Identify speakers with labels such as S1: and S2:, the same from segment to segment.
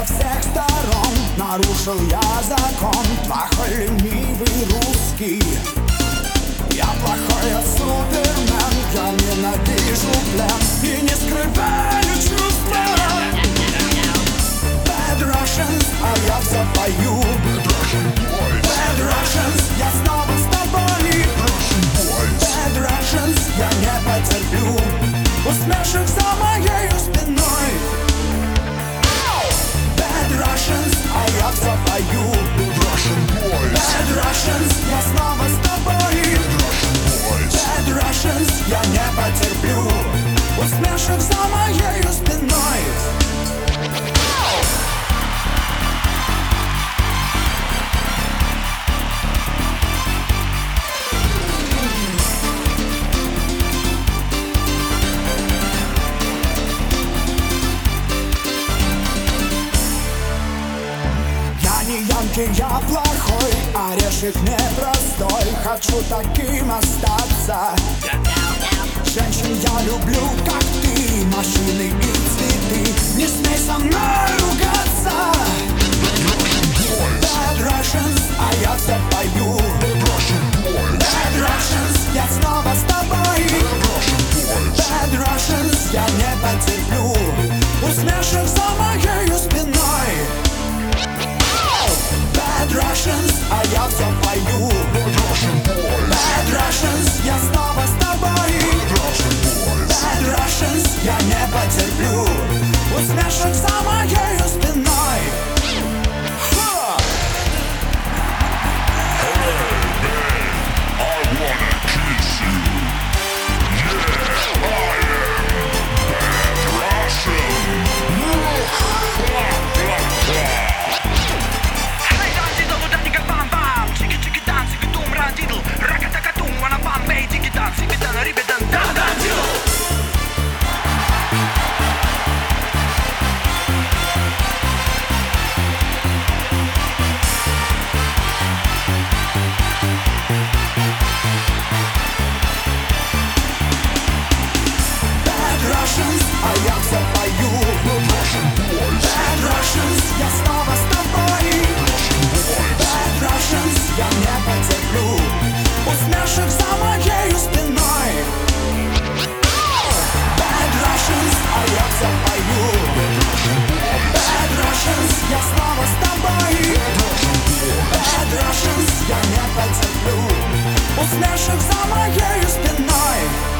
S1: со всех сторон. Нарушил я закон, плохой ленивый русский. Я плохой супермен, я ненавижу плен и не скрываю чувства. Bad Russians, а я все пою. Bad Russians, я снова с тобой. Bad Russians, я не потерплю усмешек за моей спиной. Bad Russians, а я все пою. Bad Russians, я снова с тобой. Bad Russians, я не потерплю усмешек за моей спиной. Я плохой, орешек непростой. Хочу таким остаться. Женщин я люблю, как ты. Машины и цветы. Не смей со мной ругаться. Bad Russians, а я все пою. Bad Russians, я снова с тобой. Bad Russians, я не потерплю усмешек за моей спиной. Bad Russians, а я все пою. Bad Russians, я снова с тобой. Bad Russians, я не потерплю усмешек за моей спиной. Усмешек за моей спиной.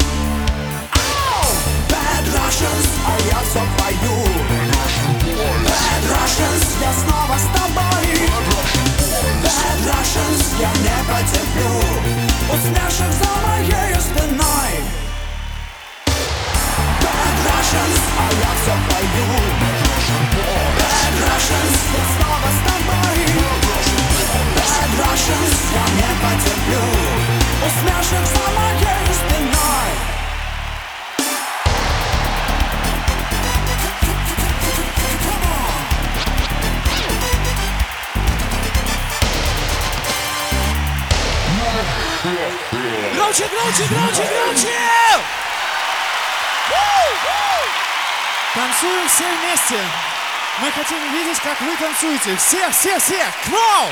S1: Bad Russians, а я все пою. Bad Russians, я снова с тобой. Bad Russians, я не потерплю усмешек за моей спиной. Bad Russians, а я все пою. Bad Russians, я снова с тобой. Bad Russians, я не потерплю усмешек за моей спиной.
S2: Громче, громче, громче, громче! Танцуем все вместе. Мы хотим видеть, как вы танцуете. Все, все, все! Кроу!